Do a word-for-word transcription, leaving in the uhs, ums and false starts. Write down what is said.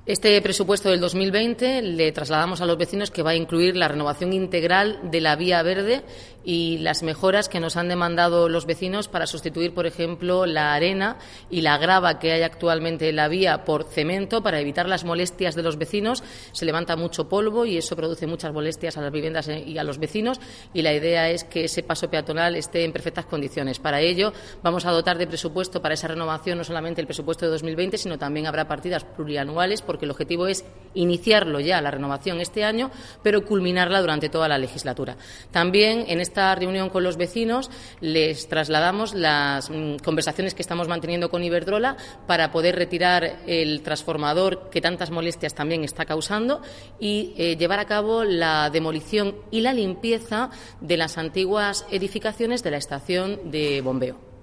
Este presupuesto del dos mil veinte le trasladamos a los vecinos que va a incluir la renovación integral de la vía verde y las mejoras que nos han demandado los vecinos para sustituir, por ejemplo, la arena y la grava que hay actualmente en la vía por cemento para evitar las molestias de los vecinos. Se levanta mucho polvo y eso produce muchas molestias a las viviendas y a los vecinos, y la idea es que ese paso peatonal esté en perfectas condiciones. Para ello vamos a dotar de presupuesto para esa renovación no solamente el presupuesto de dos mil veinte, sino también habrá partidas plurianuales, porque el objetivo es iniciarlo ya, la renovación este año, pero culminarla durante toda la legislatura. También en esta reunión con los vecinos les trasladamos las mmm, conversaciones que estamos manteniendo con Iberdrola para poder retirar el transformador que tantas molestias también está causando y eh, llevar a cabo la demolición y la limpieza de las antiguas edificaciones de la estación de bombeo.